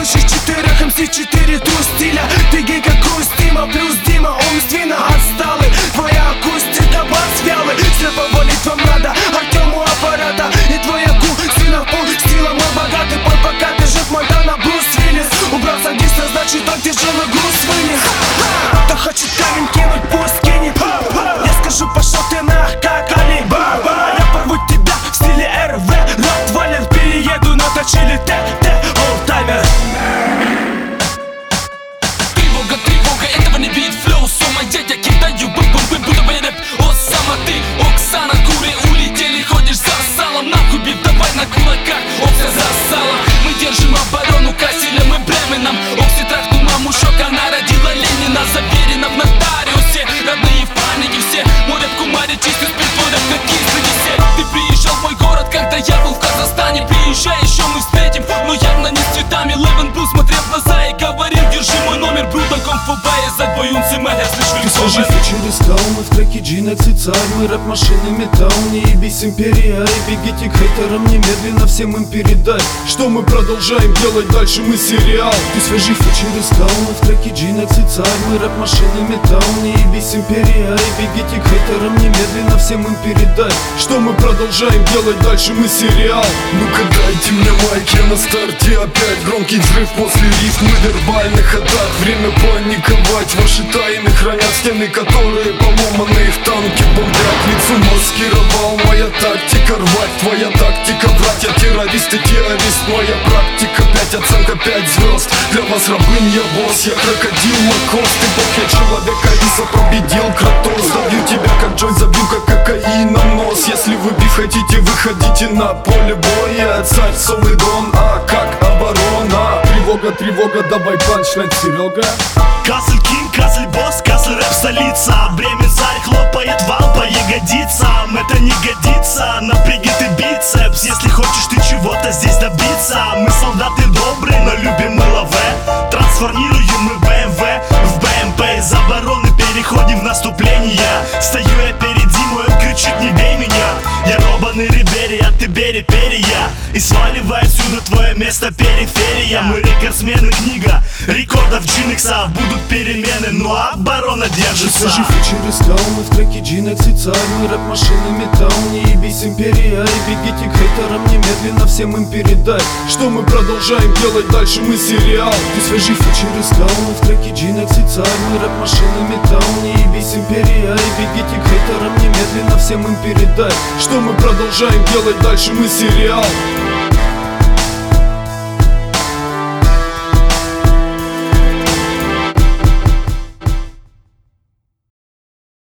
Слышишь, 4 МС, 4 тур стиля. Ты гей как Круз, Дима плюс Дима. Умственно отсталый, твоя акустика бас вялый. Слепо валить вам надо, Артему аппарата. И твоя сильно пол стила мой богатый. Пой пока бежит Мадана, Брюс Уиллис. Убрал садиста, значит он тяжелый груз вынес. Кто хочет камень кинуть, пусть кинет. Я скажу, пошел ты нах, как Али Баба. Я порву тебя в стиле РВ. Ротвейлер, перееду на точили ТТ. Олдтаймер. Тревога, тревога, этого не видит флоу. С ума я кидаю бум-бум-бум, будто бы рэп. О, сама ты, Оксана, куры улетели. Ходишь за салом, нахуй бит, давай на кулаках. Окса засала, мы держим оборону Касселем и Бременом. Окси трахнул маму, шок, она родила Ленина. Заверена в нотариусе, родные в панике все. Морят кумари, чистый спирт, водят как кислый десерт. Ты приезжал в мой город, когда я был в Казахстане. Приезжай, еще мы встретим, но явно не с цветами. Левен был, смотрел в глаза и говорил: держи мой номер, брудаком фубая. За твой унцимер, я слышу Ты свежий фичер искал, мы в треке G-Nex и царь. Мы рэп-машины металл, не ебись империя. И бегите к хейтерам немедленно, всем им передай, что мы продолжаем делать дальше, мы сериал. Ты свежий фичер искал, мы в треке G-Nex и царь. Мы рэп-машины металл, не ебись империя. И бегите к хейтерам немедленно, всем им передай, что мы продолжаем делать дальше, мы сериал. Ну-ка дайте мне майк, я на старте опять. Громкий взрыв после рифмы вербальных атак. Время паниковать, ваши тайны хранят стены, которые поломаны. Их танки бомбят, лицо маскировал. Моя тактика рвать, твоя тактика врать. Я террорист и террорист, моя практика 5, оценка 5 звезд. Для вас рабынь, я босс, я крокодил Лакост. Ты бог, я человек, Алиса победил Кратос. Забью тебя как Джой, забью как кокаином нос. Если вы биф хотите, выходите на поле боя. Царь Солидон, а как оборона? Тревога, тревога, давай панчлайн, Серега. Кассель Кинг, Кассель Босс, Кассель рэп столица. Бремен царь, хлопает вал по ягодицам. Это не годится, напряги ты бицепс. Если хочешь ты чего-то здесь добиться. Мы солдаты добрые, но любим мы лаве. Трансформируем мы БМВ в БМП. Из обороны переходим в наступление. Стою я перед Димой, он кричит: не бей меня. Я робаный Рибери, а ты бери перья. И сваливай отсюда, твое место периферия. Мы рекордсмены, книга рекордов G-Nex. Будут перемены, но оборона держится. Свежий фичер искал, мы в треке G-Nex и царь. Мы рэп-машины металл, не ебись империя. И бегите к хейтерам немедленно, всем им передай, что мы продолжаем делать дальше, мы сериал. Ты свежий фичер искал, мы в треке G-Nex и царь. Мы рэп-машины металл, не ебись империя. И бегите к хейтерам немедленно, всем им передай, что мы продолжаем делать дальше, мы сериал.